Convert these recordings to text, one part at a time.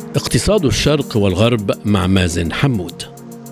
اقتصاد الشرق والغرب مع مازن حمود.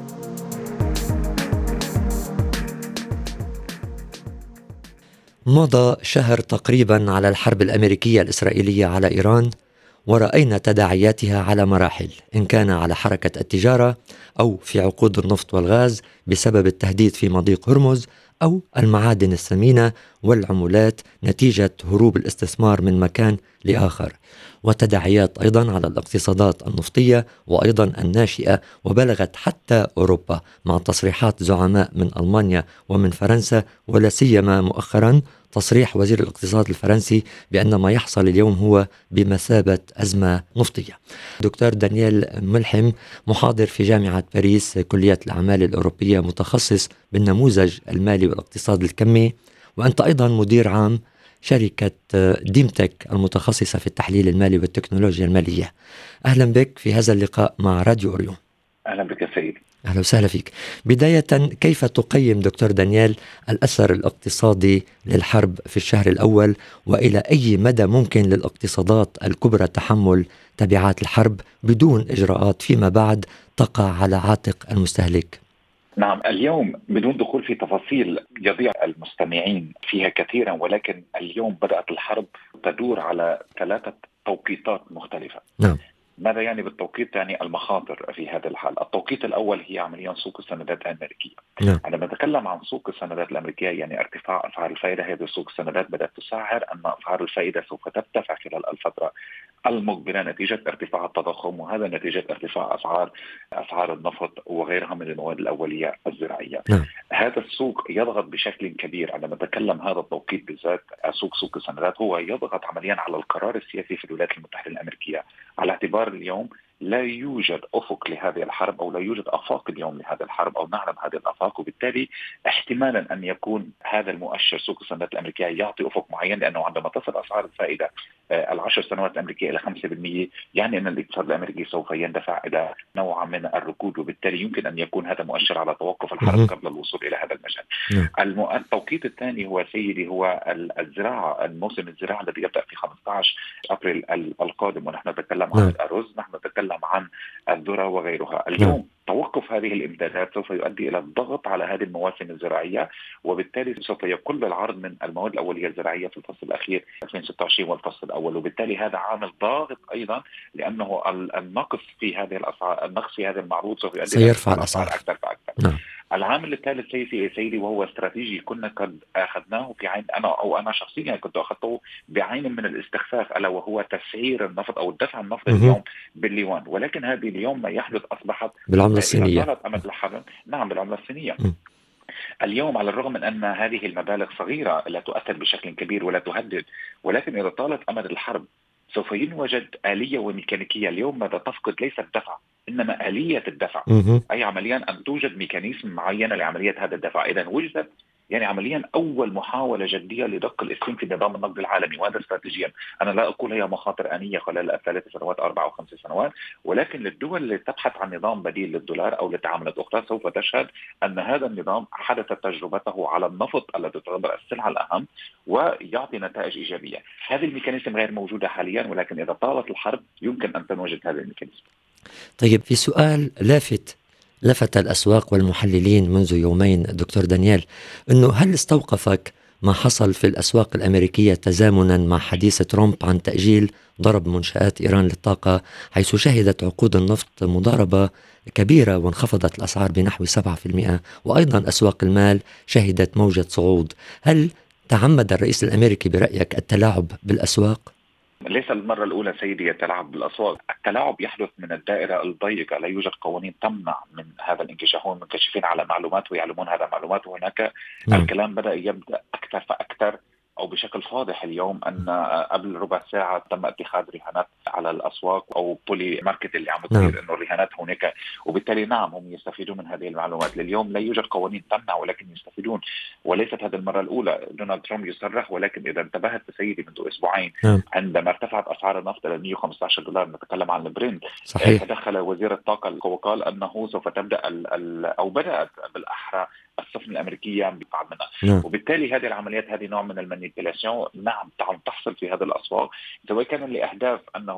مضى شهر تقريبا على الحرب الأمريكية الإسرائيلية على إيران، ورأينا تداعياتها على مراحل، إن كان على حركة التجارة أو في عقود النفط والغاز بسبب التهديد في مضيق هرمز، أو المعادن الثمينة والعملات نتيجة هروب الاستثمار من مكان لآخر، وتداعيات أيضا على الاقتصادات النفطية وأيضا الناشئة، وبلغت حتى أوروبا مع تصريحات زعماء من ألمانيا ومن فرنسا، ولا سيما مؤخرا تصريح وزير الاقتصاد الفرنسي بأن ما يحصل اليوم هو بمثابة أزمة نفطية. دكتور دانيال ملحم، محاضر في جامعة باريس كلية الأعمال الأوروبية، متخصص بالنموذج المالي والاقتصاد الكمي، وأنت أيضا مدير عام شركة ديمتك المتخصصة في التحليل المالي والتكنولوجيا المالية. أهلا بك في هذا اللقاء مع راديو أوريون. أهلا بك يا سيدي. أهلا وسهلا فيك. بداية، كيف تقيم دكتور دانيال الأثر الاقتصادي للحرب في الشهر الأول، وإلى أي مدى ممكن للاقتصادات الكبرى تحمل تبعات الحرب بدون إجراءات فيما بعد تقع على عاتق المستهلك؟ نعم، اليوم بدون دخول في تفاصيل يضيع المستمعين فيها كثيرا، ولكن اليوم بدأت الحرب تدور على 3 توقيتات مختلفة. نعم. ماذا يعني بالتوقيت؟ يعني المخاطر في هذا الحال. التوقيت الأول هي عمليا سوق السندات الأمريكية. نعم. عندما نتكلم عن سوق السندات الأمريكية يعني ارتفاع أسعار الفائدة، هذه سوق السندات بدأت تسعر أن أسعار الفائدة سوف ترتفع خلال الفترة المقبلة نتيجة ارتفاع التضخم، وهذا نتيجة ارتفاع أسعار النفط وغيرها من المواد الأولية الزراعية. نعم. هذا السوق يضغط بشكل كبير. عندما نتكلم هذا التوقيت بالذات سوق السندات هو يضغط عمليا على القرار السياسي في الولايات المتحدة الأمريكية، على اعتبار اليوم لا يوجد أفق لهذه الحرب، أو لا يوجد آفاق اليوم لهذه الحرب، أو نعلم هذه الآفاق، وبالتالي احتمالا أن يكون هذا المؤشر سوق السندات الأمريكية يعطي أفق معين، لأنه عندما تصل أسعار الفائدة 10 سنوات الأمريكية إلى 5%، يعني أن الاقتصاد الأمريكي سوف يندفع إلى نوع من الركود، وبالتالي يمكن أن يكون هذا مؤشر على توقف الحرب قبل الوصول إلى هذا المجال. التوقيت الثاني هو سيدي هو الزراعة، الموسم الزراعة الذي يبدأ في 15 أبريل القادم، ونحن نتكلم عن الأرز، نحن نتكلم عن الذرة وغيرها. اليوم توقف هذه الامدادات سوف يؤدي إلى الضغط على هذه المواسم الزراعية، وبالتالي سوف يقل العرض من المواد الأولية الزراعية في الفصل الأخير 2026 والفصل الأول، وبالتالي هذا عامل ضاغط أيضا، لأنه النقص في هذه الأسعار، النقص في هذا المعروض سوف يؤدي إلى سيرفع الأسعار أكثر فأكثر. نعم. العامل الثالث سيدي وهو استراتيجي كنا قد أخذناه بعين، أنا شخصيا كنت أخذته بعين من الاستخفاف، ألا وهو تسعير النفط أو الدفع النفط اليوم بالليوان، ولكن هذه اليوم ما يحدث أصبحت بالعملة الصينية. نعم، بالعملة الصينية. اليوم على الرغم من أن هذه المبالغ صغيرة لا تؤثر بشكل كبير ولا تهدد، ولكن إذا طالت أمد الحرب سوف يوجد آلية وميكانيكية. اليوم ماذا تفقد ليس الدفع، إنما آلية الدفع. أي عمليا أن توجد ميكانيزم معينة لعملية هذا الدفع. إذا وجدت يعني عمليا أول محاولة جدية لدق الإسلام في نظام النقد العالمي، وهذا استراتيجيا. أنا لا أقول هي مخاطر آنية خلال 3 سنوات 4 أو 5 سنوات، ولكن للدول اللي تبحث عن نظام بديل للدولار أو لتعاملات أخرى سوف تشهد أن هذا النظام حدثت تجربته على النفط الذي تعتبر السلعة الأهم ويعطي نتائج إيجابية. هذه الميكانيزم غير موجودة حاليا، ولكن إذا طالت الحرب يمكن أن تنوجد هذه الميكانيزم. طيب، في سؤال لفت الأسواق والمحللين منذ يومين دكتور دانيال، أنه هل استوقفك ما حصل في الأسواق الأمريكية تزامنا مع حديث ترامب عن تأجيل ضرب منشآت إيران للطاقة، حيث شهدت عقود النفط مضاربة كبيرة وانخفضت الأسعار بنحو 7%، وأيضا أسواق المال شهدت موجة صعود؟ هل تعمد الرئيس الأمريكي برأيك التلاعب بالأسواق؟ ليس المرة الأولى سيدي يتلاعب بالأسواق. التلاعب يحدث من الدائرة الضيقة، لا يوجد قوانين تمنع من هذا الانكشاف. هم منكشفين على معلومات ويعلمون هذا معلومات، وهناك الكلام بدأ يبدأ أكثر فأكثر أو بشكل فاضح اليوم، أن قبل ربع ساعة تم اتخاذ رهانات على الأسواق أو بولي ماركت اللي عم تصير إنه الرهانات هناك، وبالتالي نعم هم يستفيدون من هذه المعلومات. لليوم لا يوجد قوانين تمنع ولكن يستفيدون، وليست هذه المرة الأولى. دونالد ترامب يصرح، ولكن إذا انتبهت سيدي منذ أسبوعين عندما ارتفعت أسعار النفط إلى $115، نتكلم عن البرنت، تدخل وزير الطاقة وقال أنه سوف تبدأ أو بدأت بالأحرى السفن الأمريكية ببعض منها. وبالتالي هذه العمليات، هذه نوع من المانيبيولاسيون نعم تحصل في هذه الأسواق، سواء كان لأهداف أنه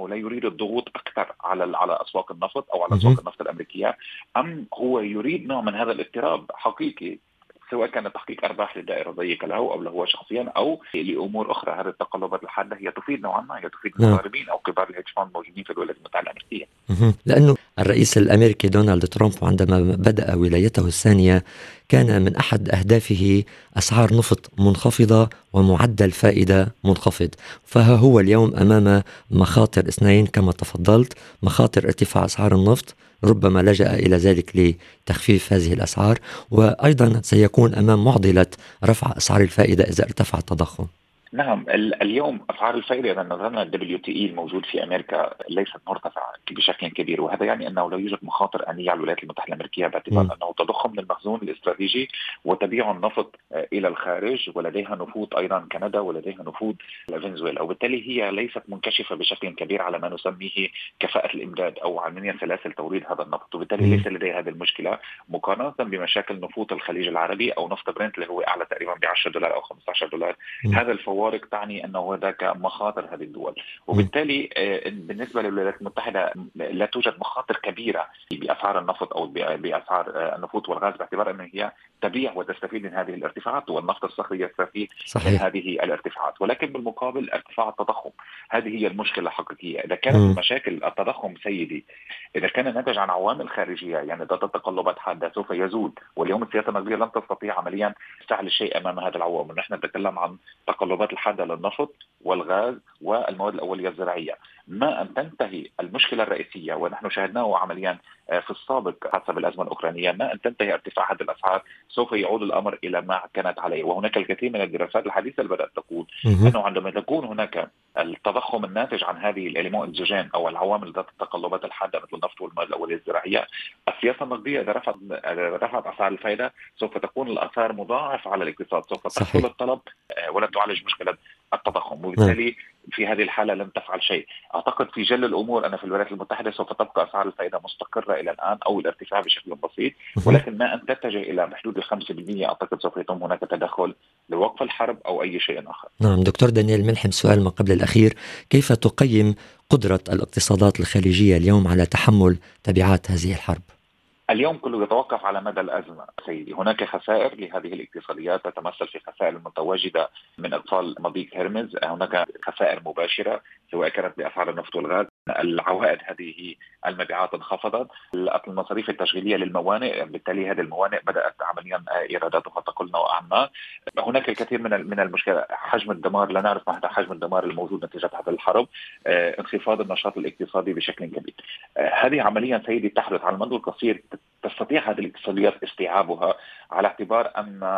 لا يريد الضغوط أكثر على أسواق النفط أو على أسواق النفط الأمريكية، أم هو يريد نوع من هذا الاضطراب حقيقي، سواء كان تحقيق أرباح للدائرة الضيقة له أو له هو شخصيا أو لأمور أخرى. هذه التقلبات الحادة هي تفيد نوعا ما، هي تفيد المضاربين أو كبار الهيدج فاند الموجودين في الولايات المتحدة الأمريكية. لأنه الرئيس الأمريكي دونالد ترامب عندما بدأ ولايته الثانية كان من أحد أهدافه أسعار نفط منخفضة ومعدل فائدة منخفض، فها هو اليوم أمام مخاطر اثنين كما تفضلت، مخاطر ارتفاع أسعار النفط ربما لجأ إلى ذلك لتخفيف هذه الأسعار، وأيضا سيكون أمام معضلة رفع أسعار الفائدة إذا ارتفع التضخم. نعم، اليوم أسعار الفائدة إذا نظرنا WTE الموجود في أمريكا ليست مرتفعة بشكل كبير، وهذا يعني أنه لا يوجد مخاطر أنية على الولايات المتحدة الأمريكية باعتبار أنه تضخم للمخزون الاستراتيجي وتبيع النفط إلى الخارج، ولديها نفوذ أيضا كندا ولديها نفوذ فنزويلا، وبالتالي هي ليست منكشفة بشكل كبير على ما نسميه كفاءة الإمداد أو عملية سلاسل توريد هذا النفط، وبالتالي ليس لديها هذه المشكلة مقارنة بمشاكل نفوذ الخليج العربي أو نفط برنت اللي هو أعلى تقريبا $10 أو $15. هذا الفوارق تعني أنه هناك مخاطر هذه الدول، وبالتالي بالنسبة للولايات المتحدة لا توجد مخاطر كبيرة بأسعار النفط أو بأسعار النفط والغاز باعتبار أنها هي تبيع وتستفيد من هذه الارتفاعات، والنفط الصخري يستفيد من هذه الارتفاعات. ولكن بالمقابل ارتفاع التضخم، هذه هي المشكلة الحقيقية. إذا كانت مشاكل التضخم سيدي إذا كان ناتج عن عوامل خارجية يعني ذات تقلبات حادة سوف يزول، واليوم السياسة النقدية لن تستطيع عمليا فعل الشيء أمام هذه العوامل. نحن نتكلم عن تقلبات الحادة للنفط والغاز والمواد الأولية الزراعية، ما أن تنتهي المشكلة الرئيسية ونحن شاهدناه عمليا في السابق حسب الأزمة الأوكرانية، ما أن تنتهي ارتفاع هذه الأسعار سوف يعود الأمر إلى ما كانت عليه. وهناك الكثير من الدراسات الحديثة اللي بدأت تقول أنه عندما تكون هناك التضخم الناتج عن هذه الإليمون الزوجين أو العوامل ذات التقلبات الحادة مثل النفط والمواد الأولية الزراعية، السياسة النقدية إذا رفعت أسعار الفائدة سوف تكون الآثار مضاعفة على الاقتصاد، سوف تحصل الطلب ولن تعالج مشكلة التضخم، وبالتالي في هذه الحالة لن تفعل شيء. أعتقد في جل الأمور أن في الولايات المتحدة سوف تبقى أسعار الفائدة مستقرة إلى الآن أو الارتفاع بشكل بسيط، ولكن ما أن تتجه إلى حدود 5% أعتقد سوف يتم هناك تدخل لوقف الحرب أو أي شيء آخر. نعم دكتور دانيال ملحم، سؤال ما قبل الأخير، كيف تقيم قدرة الاقتصادات الخليجية اليوم على تحمل تبعات هذه الحرب؟ اليوم كله يتوقف على مدى الأزمة سيدي. هناك خسائر لهذه الاقتصاديات تتمثل في خسائر المتواجدة من إقفال مضيق هرمز، هناك خسائر مباشرة سواء كانت بأسعار النفط والغاز، العوائد هذه المبيعات انخفضت، المصاريف التشغيلية للموانئ بالتالي هذه الموانئ بدأت عمليا إيراداتها تقل نوعا ما. هناك الكثير من المشكلة، حجم الدمار لا نعرف ما حجم الدمار الموجود نتيجة هذه الحرب، انخفاض النشاط الاقتصادي بشكل كبير. هذه عمليا سيدي تحدث على المدى القصير تستطيع هذه الاقتصاديات استيعابها على اعتبار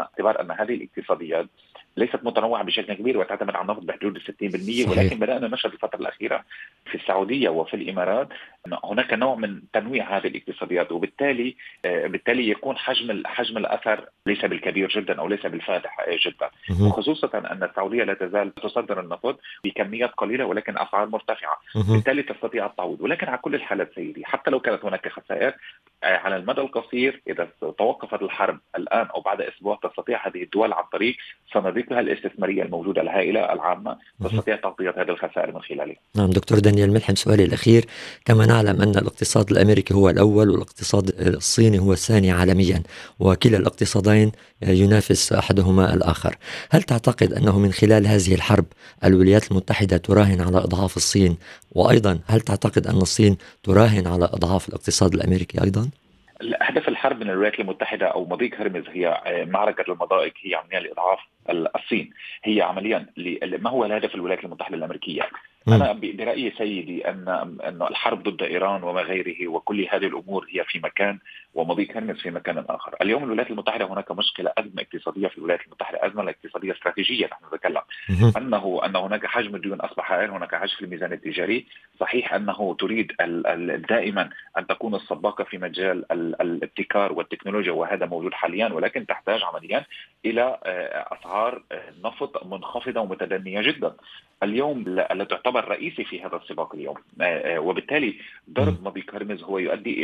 أن هذه الاقتصاديات ليست متنوعة بشكل كبير وتعتمد على النفط بحدود 60%. ولكن بدأنا نشهد الفترة الأخيرة في السعودية وفي الإمارات هناك نوع من تنويع هذه الاقتصاديات، وبالتالي يكون حجم الأثر ليس بالكبير جدا أو ليس بالفادح جدا، وخصوصا أن السعودية لا تزال تصدر النفط بكميات قليلة ولكن أسعار مرتفعة، بالتالي تستطيع التعويض. ولكن على كل الحالات سيدي حتى لو كانت هناك خسائر على المدى القصير إذا توقفت الحرب الآن أو بعد أسبوع تستطيع هذه الدول عن طريق صناديقها الاستثمارية الموجودة الهائلة العامة تستطيع تغطية هذه الخسائر من خلالها. نعم دكتور دانيال ملحم، سؤالي الأخير، كما نعلم أن الاقتصاد الأمريكي هو الأول والاقتصاد الصيني هو الثاني عالميا، وكلا الاقتصادين ينافس أحدهما الآخر، هل تعتقد أنه من خلال هذه الحرب الولايات المتحدة تراهن على إضعاف الصين؟ وأيضا هل تعتقد أن الصين تراهن على إضعاف الاقتصاد الأمريكي أيضا؟ هدف الحرب من الولايات المتحدة أو مضيق هرمز هي معركة المضائق، هي عمليا لإضعاف الصين، هي عمليا ما هو الهدف الولايات المتحدة الأمريكية. أنا برأيي سيدي أن الحرب ضد إيران وما غيره وكل هذه الأمور هي في مكان ومضيق هرمز في مكان آخر. اليوم الولايات المتحدة هناك مشكلة، أزمة اقتصادية في الولايات المتحدة، أزمة اقتصادية استراتيجية. نحن نتكلم أن هناك حجم الديون أصبح هائل، هناك حجم في الميزان التجاري. صحيح أنه تريد دائما أن تكون السباقة في مجال الابتكار والتكنولوجيا وهذا موجود حاليا، ولكن تحتاج عمليا إلى أسعار نفط منخفضة ومتدنية جدا. اليوم لا تعتبر رئيسي في هذا السباق اليوم، وبالتالي ضرب مضيق هرمز هو يؤدي إلى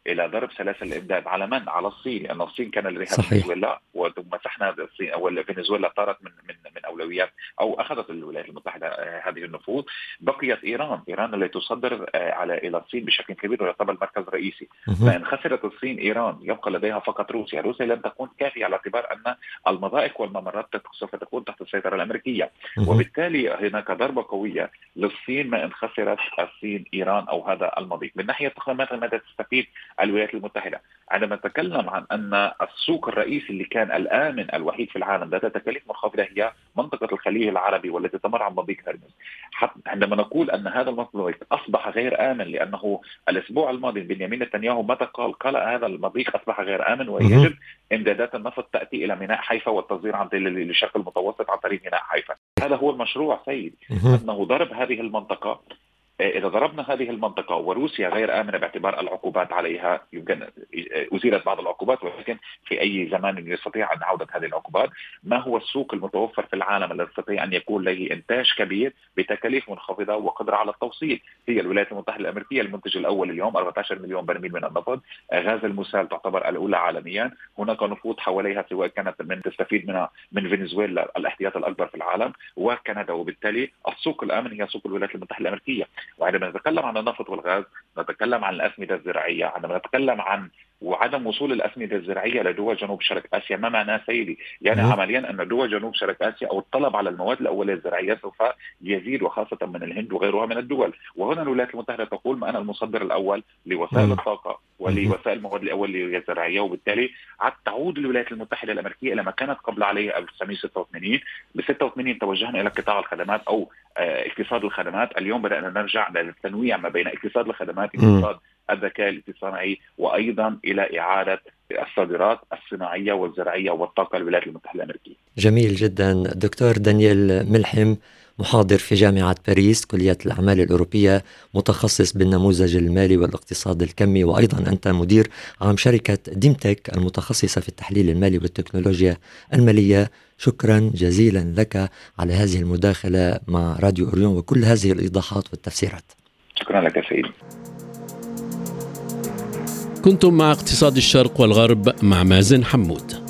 إلى ضرب سلاسل الإمداد على من؟ على الصين، لأن الصين كان لديها فنزويلا ومسحنا الصين، أو فنزويلا طارت من أولويات أو أخذت الولايات المتحدة هذه النفوذ. بقيت إيران التي تصدر إلى الصين بشكل كبير ويعتبر المركز الرئيسي. فإن خسرت الصين إيران يبقى لديها فقط روسيا لم تكون كافية على اعتبار أن المضائق والممرات سوف تكون تحت السيطرة الأمريكية، وبالتالي هناك ضربة قوية للصين ما إن خسرت الصين إيران أو هذا المضيق. من ناحية التقييمات ماذا تستفيد الولايات المتحدة؟ عندما نتكلم عن أن السوق الرئيسي اللي كان الآمن الوحيد في العالم ذات تكاليف منخفضة هي منطقة الخليج العربي والتي تمر عن مضيق هرمز. عندما نقول أن هذا المضيق أصبح غير آمن، لأنه الأسبوع الماضي بنيامين نتنياهو ماذا قال هذا المضيق أصبح غير آمن ويجب إمدادات النفط تأتي إلى ميناء حيفا والتصدير عن للشرق المتوسط عن طريق ميناء حيفا. هذا هو المشروع سيد، أنه ضرب هذه المنطقة. إذا ضربنا هذه المنطقة وروسيا غير آمنة باعتبار العقوبات عليها، يمكن أزيلت بعض العقوبات ولكن في أي زمان يستطيع أن عودة هذه العقوبات. ما هو السوق المتوفر في العالم الذي يستطيع أن يكون له إنتاج كبير بتكاليف منخفضة وقدرة على التوصيل؟ هي الولايات المتحدة الأمريكية، المنتج الأول اليوم 14 مليون برميل من النفط. غاز المسال تعتبر الأولى عالميا. هناك نفوذ حواليها سواء كانت من تستفيد منها من فنزويلا الاحتياط الأكبر في العالم وكندا، وبالتالي السوق الآمن هي سوق الولايات المتحدة الأمريكية. وعندما نتكلم عن النفط والغاز نتكلم عن الأسمدة الزراعية. عندما نتكلم عن وعدم وصول الأسمدة الزراعية لدول جنوب شرق آسيا، ما معناه سيدي؟ يعني عمليا أن دول جنوب شرق آسيا أو الطلب على المواد الأولية الزراعية سوف يزيد، وخاصة من الهند وغيرها من الدول. وهنا الولايات المتحدة تقول ما أنا المصدر الأول لوسائل الطاقة ولوسائل المواد الأولية الزراعية، وبالتالي تعود الولايات المتحدة الأمريكية إلى ما كانت قبل عليه 1986. ب 86 توجهنا إلى قطاع الخدمات أو اقتصاد الخدمات. اليوم بدأنا نرجع للتنويع ما بين اقتصاد الخدمات، اقتصاد الذكاء الاصطناعي، وأيضا إلى إعادة الصادرات الصناعية والزراعية والطاقة للولايات المتحدة الأمريكية. جميل جدا. دكتور دانيال ملحم، محاضر في جامعة باريس كلية الأعمال الأوروبية، متخصص بالنموذج المالي والاقتصاد الكمي، وأيضا أنت مدير عام شركة ديمتك المتخصصة في التحليل المالي والتكنولوجيا المالية. شكرا جزيلا لك على هذه المداخلة مع راديو أوريون وكل هذه الإيضاحات والتفسيرات. شكرا لك سيدي. كنتم مع اقتصاد الشرق والغرب مع مازن حمود.